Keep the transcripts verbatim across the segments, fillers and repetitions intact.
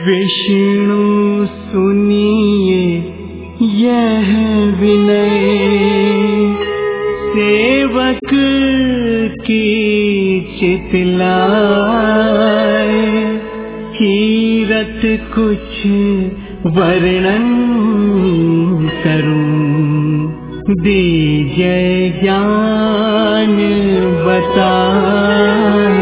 विष्णु सुनिए यह विनय, सेवक की चितलाए, कीरत कुछ वर्णन करूं, दीजय ज्ञान बताए।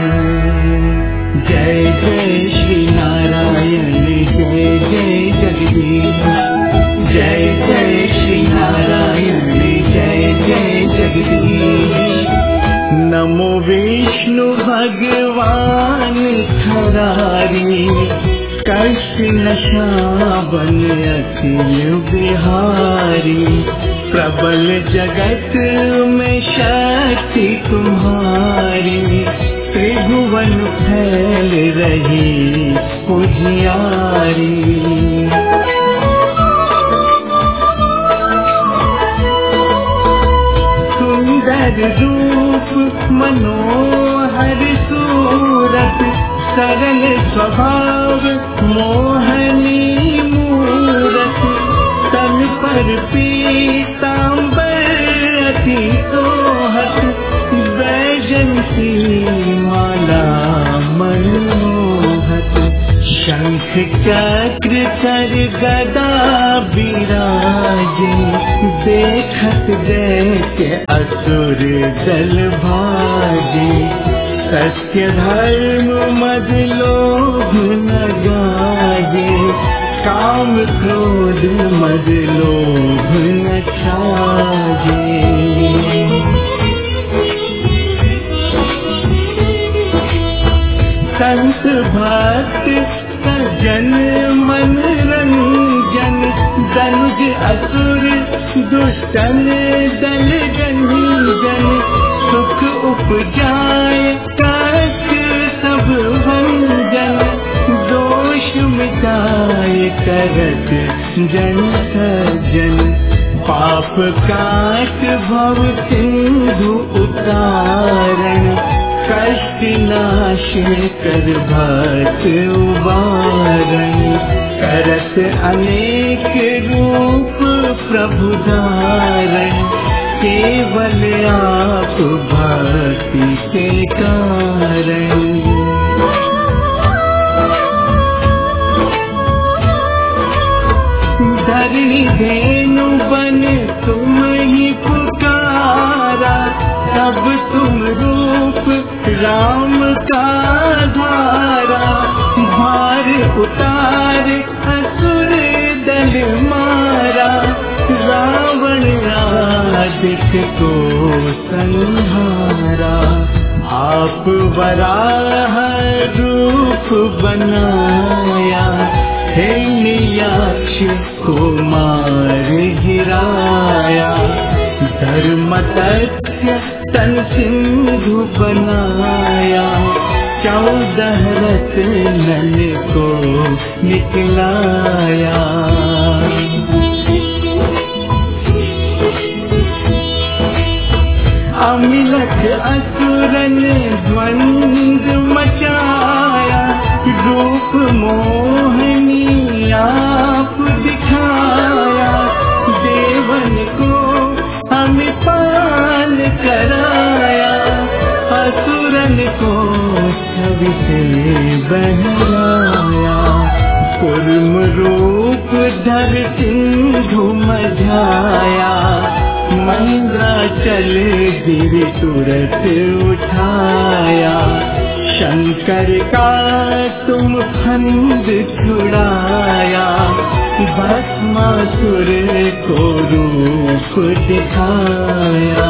जय जय श्री नारायण, जय जय जगदीश, जय जय श्री नारायण, जय जय जगदीश। नमो विष्णु भगवान खरारी, कष्ट नशावन अखिल बिहारी। प्रबल जगत में शक्ति तुम्हारी, त्रिभुवन फैल रही उजियारी। सुंदर रूप मनोहर सूरत, सरल स्वभाव मोहनी मूरत। तन पर पीतांबर अति सोहत, वैजयंती माला मनमोहत। शंख चक्र कर गदा विराजे, देखत दैत्य असुर दल भागे। सत्य धर्म मद लोभ न गाजे, काम क्रोध मद लोभ न छाजे। संत भक्त सज्जन मन रंजन, दनुज असुर दुष्टन दल गंजन। सुख उपजाए कष्ट सब भंजन, दोष मिटाए करत जन सज्जन। पाप काट भव सिंधु उतारण, कष्ट नाश कर भक्त उबारण। करत अनेक रूप प्रभु धारण, केवल आप भक्ति के कारण। धरणी धेनु बन तुम ही पुकारा, तब तुम रूप राम का धारा। भार उतार असुर दल मारा, रावण आदित्य को संहारा। आप वराह रूप बनाया, हिरण्याक्ष को मार गिराया। धर्म तथ्य तन सिंधु बनाया, चौदह रत्नन को निकलाया। अमिलख असुरन द्वंद मचाया, रूप मोहनी आप दिखाया। देवन को हम पाल कराया, असुरन को छवि से बहलाया। कुर्म रूप धर सिंधु मझाया, मंद्राचल गिरि तुरत उठाया। शंकर का तुम फंद छुड़ाया, भस्मासुर को रूप दिखाया।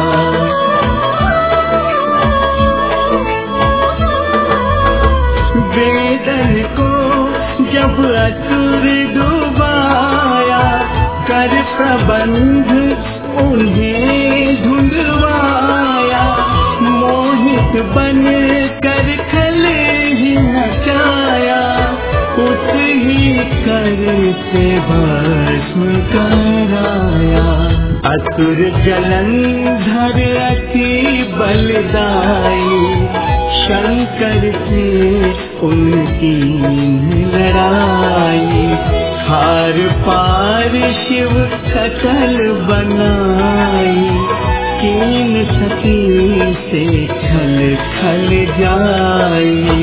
वेदन को जब असुर डुबाया, कर प्रबंध उन्हें धुलवाया। मोहित बन कर खल ही नचाया, उस ही कर से भस्म कराया। असुर जलंधर अति बलदाई, शंकर से उनकी शिव सकल बनाई, कीन सती से छल खल जाई।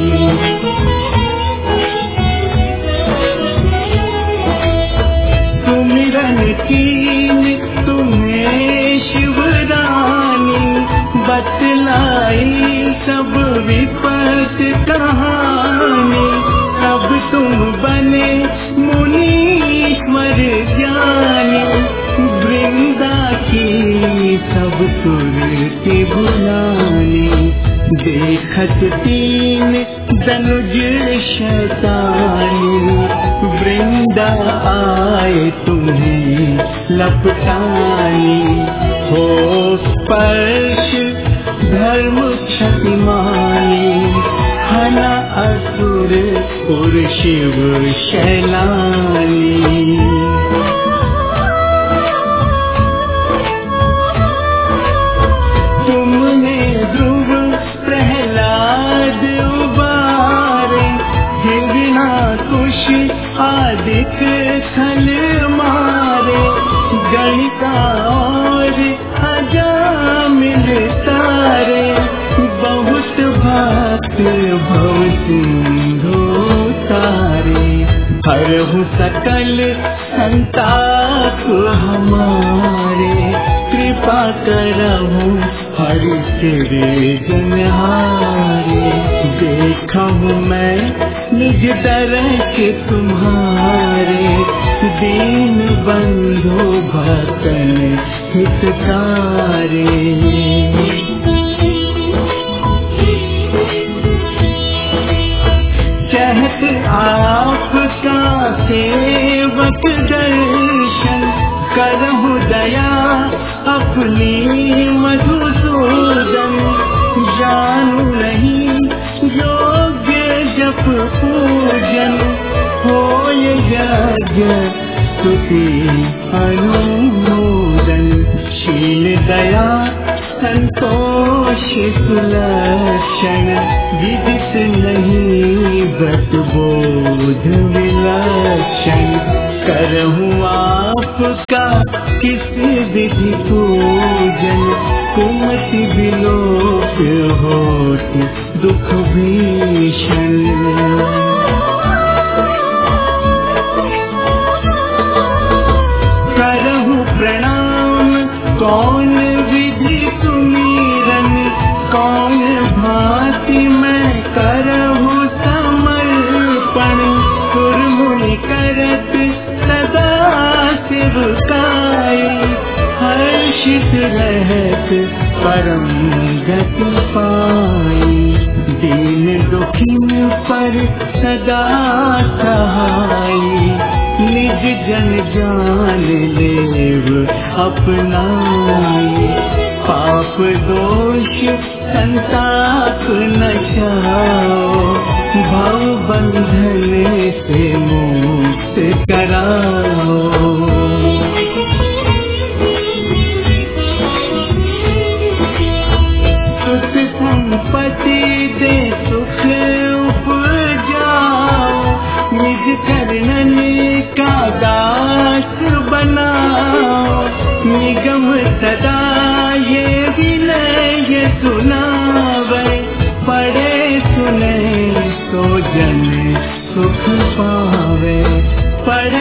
सुमिरन कीन तुम्हें शिवरानी, बतलाई सब विपत कहानी। अब तुम बने मुनीश्वर ज्ञानी, वृंदा की सब सुरति भुलानी। देखत तीन दनुज शैतानी, वृंदा आए तुम्हें लपटानी। हो स्पर्श धर्म क्षतिमानी, हना असुर उर शिव शैलानी। तुमने ध्रुव प्रहलाद उबारे, हिरण्याकुश आदिक खल मारे। गणिका और अजामिल तारे, बहुत भक्त भव सिंधु तारे। हरहु सकल संताप हमारे, कृपा करहु हरि तेरे गुनहारे। देखहु मैं निज दरक तुम्हारे, दीन बंधु भक्तन हितकारे। चाहत आपका सेवक दर्शन, करहु दया अपनी मधुसूदन। जानू नहीं योग्य जप पूजन, होय यज्ञ स्तुति अनुमोदन। शील दया संतोष सुलक्षण, विदित नहीं व्रत बोध विलक्षण। करहूँ आपका किस विधि पूजन, कुमति विलोक होत दुख भीषण। करहूँ प्रणाम कौन विधि सुमीरन, कौन भांति मैं करहूँ समर्पण। सुर मुनि करत सदा सेवकाई, हर्षित रहत परम गति पाई। दीन दुखिन पर सदा सहाई, निज जन जान लेव अपनाई। पाप दोष संताप न छाओ, भव बंधन से मुक्त कराओ। सुख संपत्ति दे सुख उपजाओ, निज चरणन का दास बनाओ। निगम सदा ये विनय सुनावे, पढ़े सुने तो जन सुख पावे। पढ़े